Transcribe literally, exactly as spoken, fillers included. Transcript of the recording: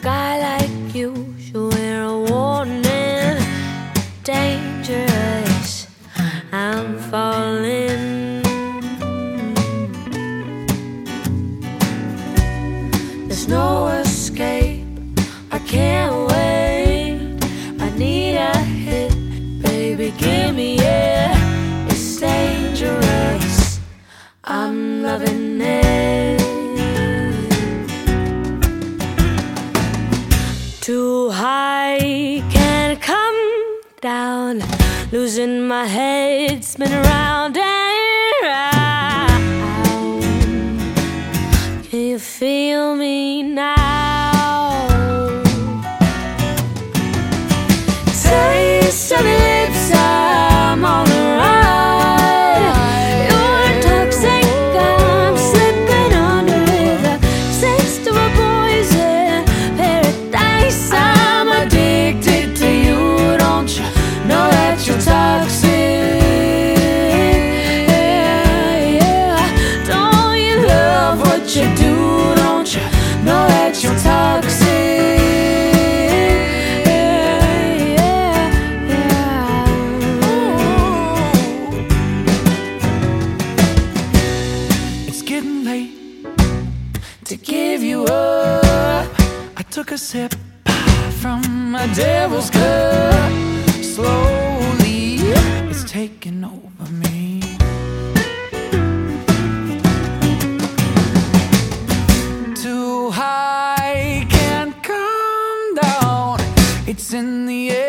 guy like you should wear a warning. Dangerous, I'm falling. There's no escape, I can't wait. I need a hit, baby, give me it. It's dangerous, I'm loving it. Too high, can't come down. Losing my head, spin around and round. Can you feel me now? Taste of your lips, I'm on the ride. You're toxic, I'm slipping under the taste of a poison paradise. I'm addicted to you, don't you know that you're toxic? Yeah, yeah. Don't you love what you do? Don't you know that you're toxic? Yeah, yeah, yeah. Ooh. It's getting late to give you up. I took a sip from my devil's cup. Slowly, it's taking over me. Too high, can't come down. It's in the air.